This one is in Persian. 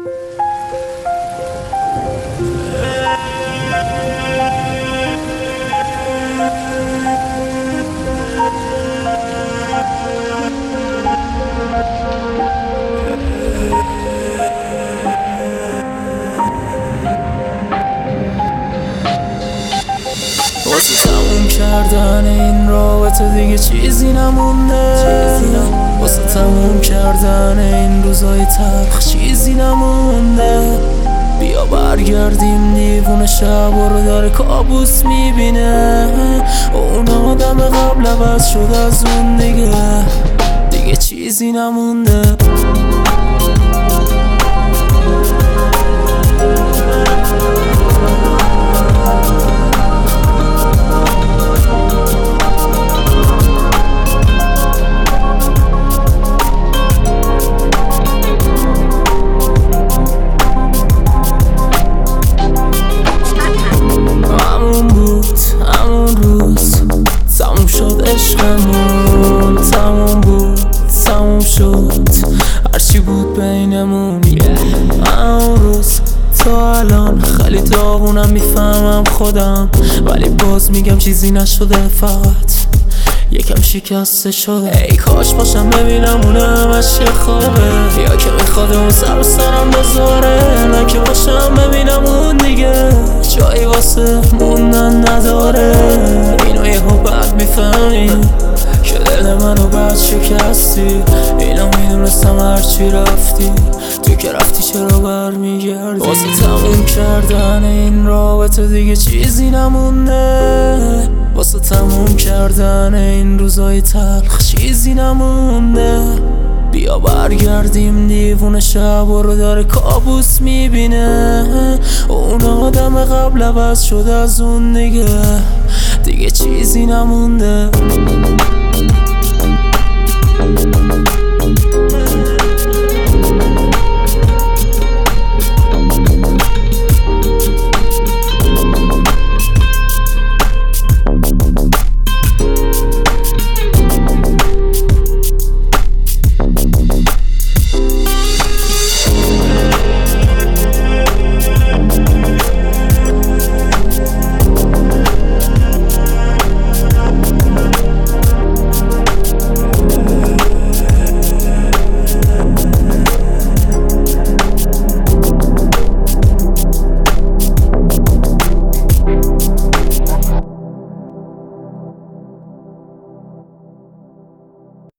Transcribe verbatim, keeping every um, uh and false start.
واسه تموم کردن این رابطه دیگه چیزی نمونده، واسه تموم کردن این روزای تلخ چیزی نمونده. بیا برگردیم دیوونه شب رو داره کابوس میبینه، اون آدم قبل عوض شد از اون دیگه دیگه چیزی نمونده. عشقمون تموم بود، تموم شد هرچی بود بینمون. اون روز تا الان خیلی داغونم، میفهمم خودم، ولی باز میگم چیزی نشده، فقط یکم شکسته شده. ای کاش باشم ببینم اونه همش خوابه، یا که میخواد اون سر و سرم بذاره، نه که باشم ببینم اون دیگه جایی واسه موندن نداره. اینو یه بعد میفهمی که دل منو بعد شکستی، اینو میدونستم هرچی رفتی تو که رفتی چرا برمیگردی. واسه تموم کردن این رابطه دیگه چیزی نمونده، واسه تموم کردن این روزای تلخ چیزی نمونده. بیا برگردیم دیوونه شب رو داره کابوس میبینه، اون آدم قبل عوض شد از اون دیگه دیگه چیزی نمونده.